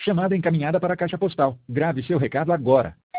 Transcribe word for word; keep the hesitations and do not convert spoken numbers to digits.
Chamada encaminhada para a caixa postal. Grave seu recado agora.